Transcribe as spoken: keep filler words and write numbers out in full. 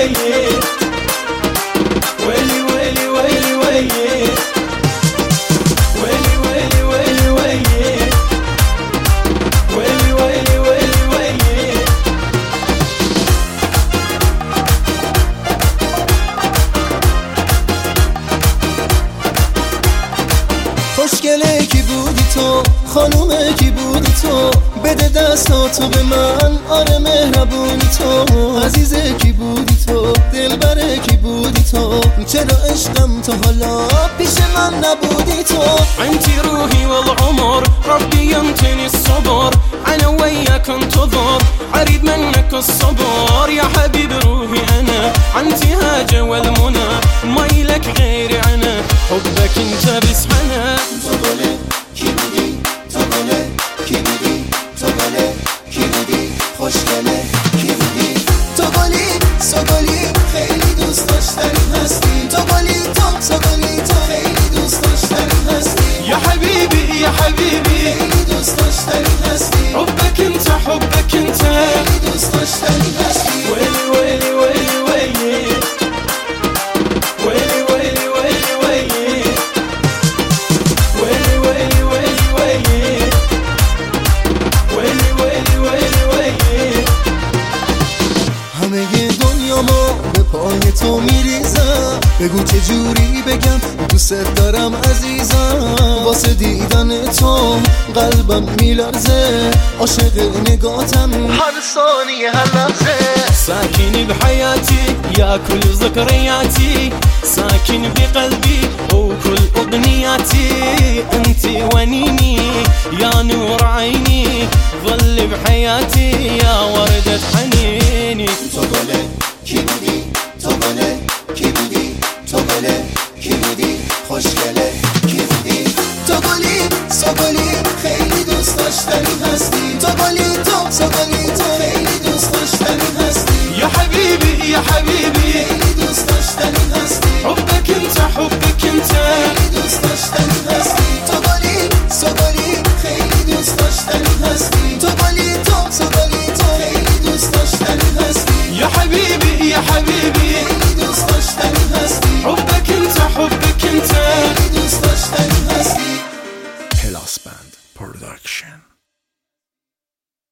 ويلي ويلي ويلي ويلي ويلي ويلي ويلي ويلي ويلي ويلي ويلي خوشگله کی بودی تو، خانومه کی بودی تو، بده دستاتو به من، آره مهربونی تو، عزیزه کی بودی تو، دلبره کی بودی تو، چرا عشقم تو حالا پیش من نبودی تو. انتي روحي والعمر ربي يمتني الصبر، انا وياك انتظر اريد منك الصبر يا حبيب روحي انا، انتهاج والمنى ما يلك غيري انا، حبك انت بس حنا. تو گله کی بودی، تو گله کی بودی، تو گله کی بودی، خوشگله کی بودی، تو گلی سوگلی خیلی دوست داشتنی هستی، تو گلی تو سوگلی تو خیلی دوست داشتنی هستی يا حبيبي يا حبيبي خیلی دوست داشتنی هستی، حبك انت حبك انت خیلی دوست داشتنی هستی. ويلي ويلي ويلي ويلي ويلي ويلي ويلي ويلي ويلي ويلي ويلي ويلي ويلي ويلي ويلي همه دنیا ما به پای تو میریزم، بگو چه جوری بگم دوست دارم عزیزم، واسه دیدن تو قلبم میلرزه، عاشق نگاتم هر ثانیه هر لحظه. ساكن بحياتي يا كل ذكرياتي، ساكن بقلبي وكل أغنياتي، انتي ونيني يا نور عيني، ظل بحياتي يا وردة حنيني. تو گله کی بودی، تو گله کی بودی، تو گله کی بودی، خوشگله کی بودی، تو گلی سوگلی خیلی دوست داشتنی هستی، تو گلی تو سوگلی تو خیلی دوست داشتنی هستی يا حبيبي يا حبيبي خیلی دوست داشتنی هستی، حبك انت حبك انت خیلی دوست داشتنی هستی، تو گلی سوگلی خیلی دوست داشتنی هستی، تو گلی تو سوگلی تو خیلی دوست داشتنی هستی يا حبيبي يا حبيبي